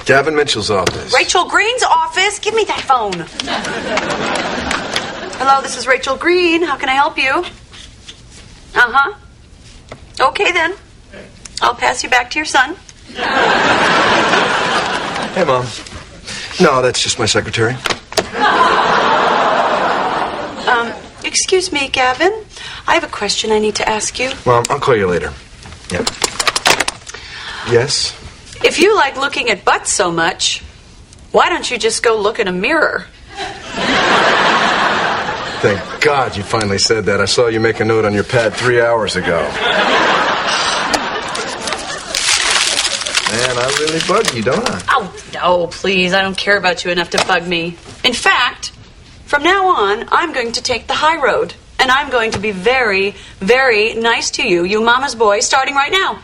Gavin Mitchell's office. Rachel Green's office? Give me that phone. Hello, this is Rachel Green. How can I help you? Uh-huh. Okay, then. I'll pass you back to your son. Hey, Mom. No, that's just my secretary. Excuse me, Gavin. I have a question I need to ask you. Mom, I'll call you later. Yeah. Yes? If you like looking at butts so much, why don't you just go look in a mirror? Thank God you finally said that. I saw you make a note on your pad 3 hours ago. Man, I really bug you, don't I? Oh, no, please. I don't care about you enough to bug me. In fact, from now on, I'm going to take the high road. And I'm going to be very, very nice to you, you mama's boy, starting right now.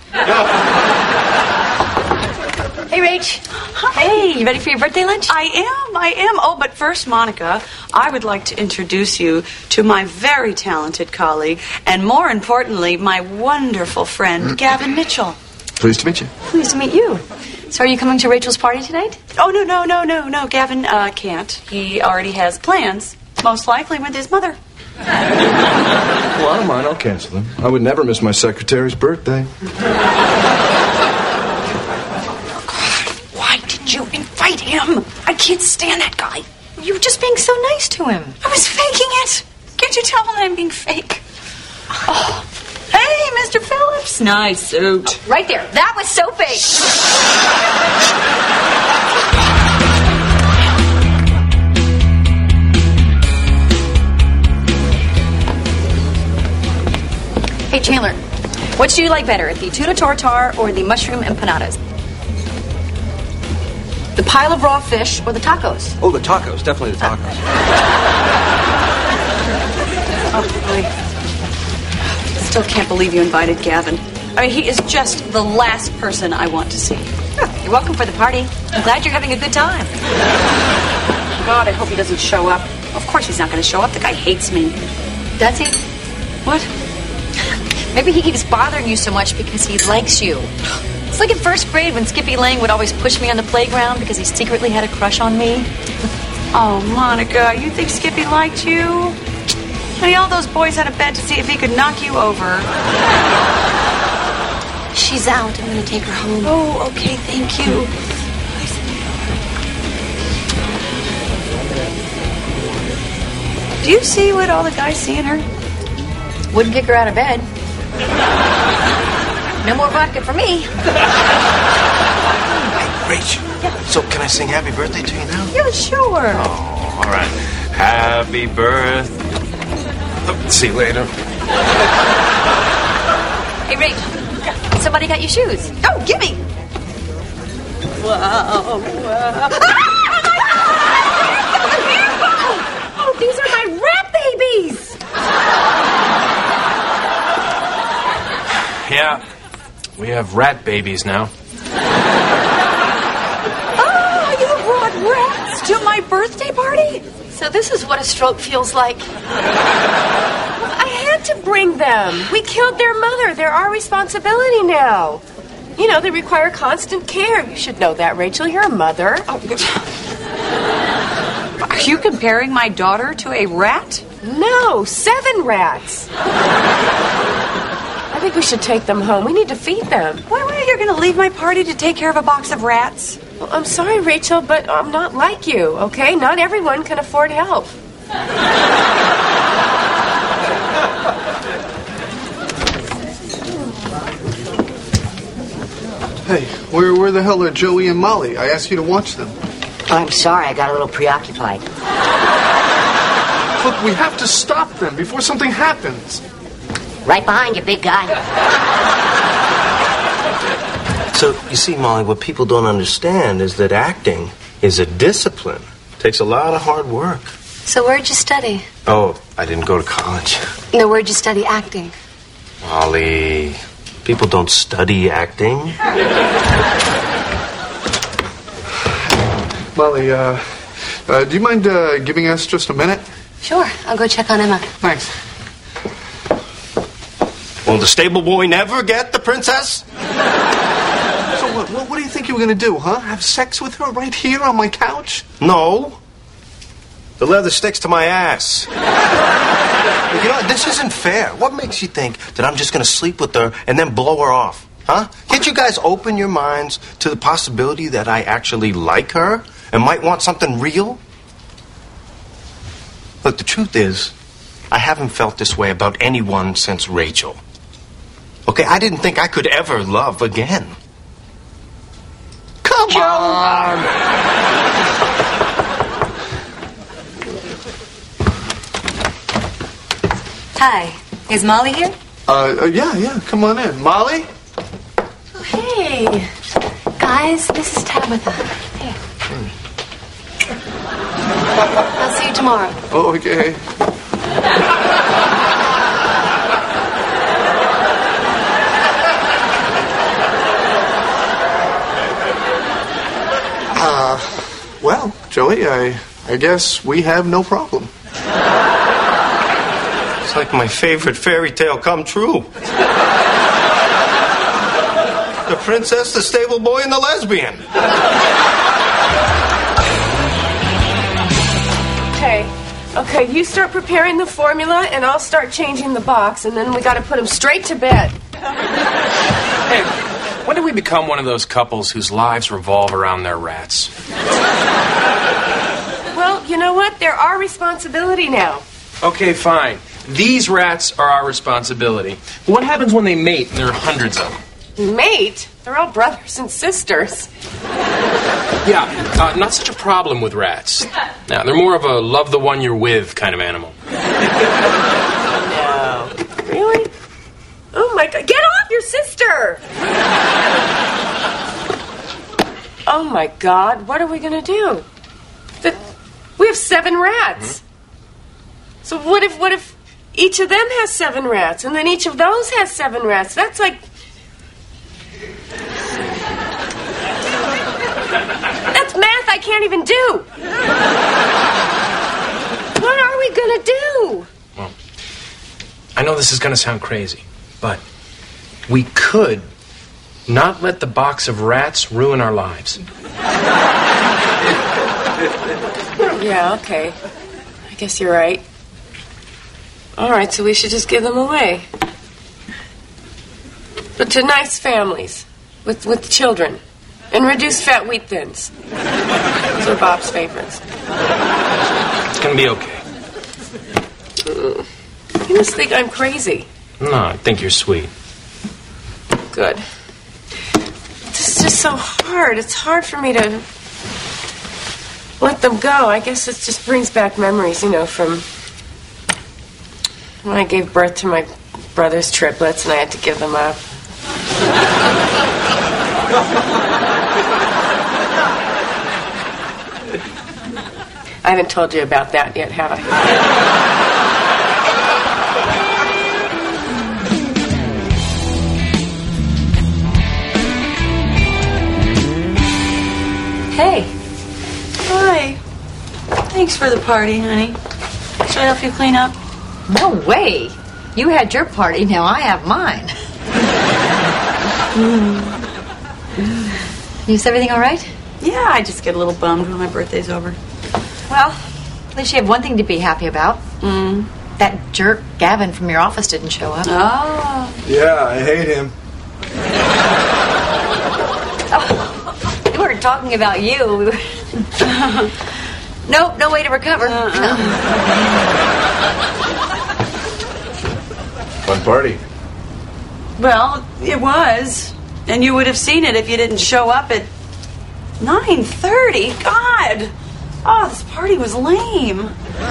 Hey, Rach. Hi. Hey, you ready for your birthday lunch? I am. Oh, but first, Monica, I would like to introduce you to my very talented colleague, and more importantly, my wonderful friend, Gavin Mitchell. Pleased to meet you. Pleased to meet you. So are you coming to Rachel's party tonight? Oh, no. Gavin can't. He already has plans, most likely with his mother. Well, I don't mind. I'll cancel them. I would never miss my secretary's birthday. Why did you invite him? I can't stand that guy. You were just being so nice to him. I was faking it. Can't you tell that I'm being fake? Oh. Hey, Mr. Phillips. Nice suit. Right there. That was so fake. Hey, Chandler, which do you like better, the tuna tartare or the mushroom empanadas? The pile of raw fish or the tacos? Oh, the tacos. Definitely the tacos. Oh, boy. Still can't believe you invited Gavin. I mean, he is just the last person I want to see. You're welcome for the party. I'm glad you're having a good time. God, I hope he doesn't show up. Of course he's not going to show up. The guy hates me. Does he? What? Maybe he keeps bothering you so much because he likes you. It's like in first grade when Skippy Lang would always push me on the playground because he secretly had a crush on me. Oh, Monica, you think Skippy liked you? Honey, all those boys had a bet to see if he could knock you over. She's out. I'm going to take her home. Oh, okay, thank you. Do you see what all the guys see in her? Wouldn't kick her out of bed. No more vodka for me. Rach, so can I sing happy birthday to you now? Yeah, sure. Oh, all right. Happy birthday. See you later. Hey, Rach, somebody got you shoes. Oh, give me. Wow. Oh, these are my rat babies. Yeah, we have rat babies now. Oh, you brought rats to my birthday party? So this is what a stroke feels like. I had to bring them. We killed their mother. They're our responsibility now. You know, they require constant care. You should know that, Rachel. You're a mother. Are you comparing my daughter to a rat? No, 7 rats. I think we should take them home. We need to feed them. Why, you're going to leave my party to take care of a box of rats? Well, I'm sorry, Rachel, but I'm not like you, okay? Not everyone can afford help. Hey, where the hell are Joey and Molly? I asked you to watch them. Oh, I'm sorry. I got a little preoccupied. Look, we have to stop them before something happens. Right behind you, big guy. So, you see, Molly, what people don't understand is that acting is a discipline. It takes a lot of hard work. So where'd you study? Oh, I didn't go to college. No, where'd you study acting? Molly, people don't study acting. Molly, do you mind giving us just a minute? Sure, I'll go check on Emma. Thanks. Will the stable boy never get the princess? So Well, what do you think you were going to do, huh? Have sex with her right here on my couch? No. The leather sticks to my ass. You know, this isn't fair. What makes you think that I'm just going to sleep with her and then blow her off? Huh? Can't you guys open your minds to the possibility that I actually like her and might want something real? Look, the truth is, I haven't felt this way about anyone since Rachel. Okay, I didn't think I could ever love again. Come on! Hi. Is Molly here? Yeah, come on in. Molly? Oh, hey. Guys, this is Tabitha. Hey. I'll see you tomorrow. Oh, okay. Well, Joey, I guess we have no problem. It's like my favorite fairy tale come true. The princess, the stable boy, and the lesbian. Okay, you start preparing the formula, and I'll start changing the box, and then we got to put them straight to bed. Hey, when did we become one of those couples whose lives revolve around their rats? Well, you know what? They're our responsibility now. Okay, fine. These rats are our responsibility. What happens when they mate and there are hundreds of them? Mate? They're all brothers and sisters. Yeah, not such a problem with rats. Now, they're more of a love the one you're with kind of animal. No. Really? Oh, my God. Get off your sister! Oh, my God. What are we going to do? We have 7 rats. Mm-hmm. So what if each of them has 7 rats, and then each of those has 7 rats? That's like... That's math I can't even do. What are we going to do? Well, I know this is going to sound crazy, but we could not let the box of rats ruin our lives. Yeah, okay. I guess you're right. All right, so we should just give them away. But to nice families with children. And reduced fat wheat thins. Those are Bob's favorites. It's going to be okay. You must think I'm crazy. No, I think you're sweet. Good. This is just so hard. It's hard for me to let them go. I guess it just brings back memories, from when I gave birth to my brother's triplets and I had to give them up. I haven't told you about that yet, have I? Hey. Hi. Thanks for the party, honey. Should I help you clean up? No way. You had your party, now I have mine. Is everything all right? Yeah, I just get a little bummed when my birthday's over. Well, at least you have one thing to be happy about. That jerk Gavin from your office didn't show up. Oh. Yeah, I hate him. Oh, we weren't talking about you. Nope, no way to recover. Fun party. Well, it was. And you would have seen it if you didn't show up at 9:30. God! Oh, this party was lame.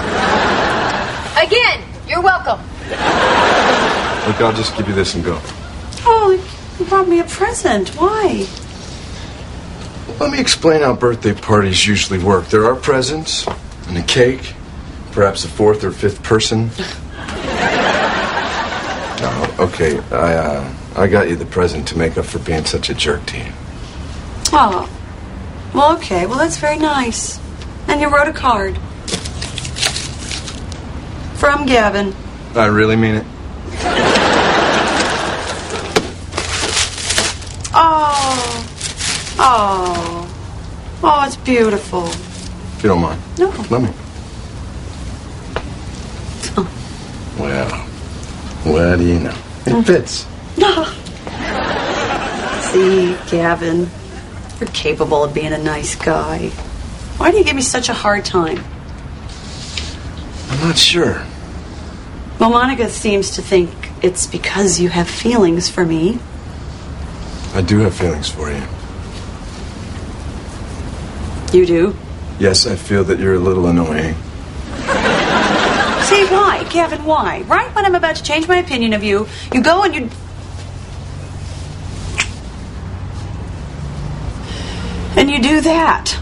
Again, you're welcome. Look, I'll just give you this and go. Oh, you brought me a present. Why? Let me explain how birthday parties usually work. There are presents and a cake, perhaps a 4th or 5th person. No, okay, I got you the present to make up for being such a jerk to you. Oh. Well, okay. Well, that's very nice. And you wrote a card. From Gavin. I really mean it. Oh. Oh. Oh, it's beautiful. If you don't mind. No. Let me. Well, what do you know? It fits. See, Gavin, you're capable of being a nice guy. Why do you give me such a hard time? I'm not sure. Well, Monica seems to think it's because you have feelings for me. I do have feelings for you. You do? Yes, I feel that you're a little annoying. See, why? Gavin, why? Right when I'm about to change my opinion of you, you go and you... And you do that.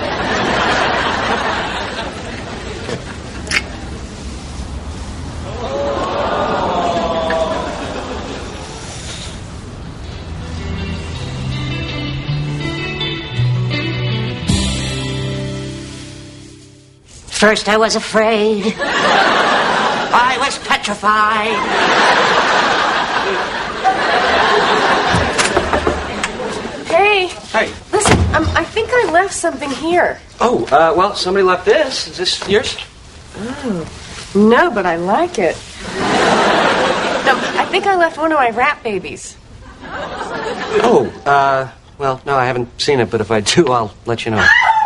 First I was afraid. I was petrified. Hey. Hey. Listen, I think I left something here. Oh, well, somebody left this. Is this yours? Oh. No, but I like it. No, I think I left one of my rat babies. Oh, well, no, I haven't seen it, but if I do, I'll let you know.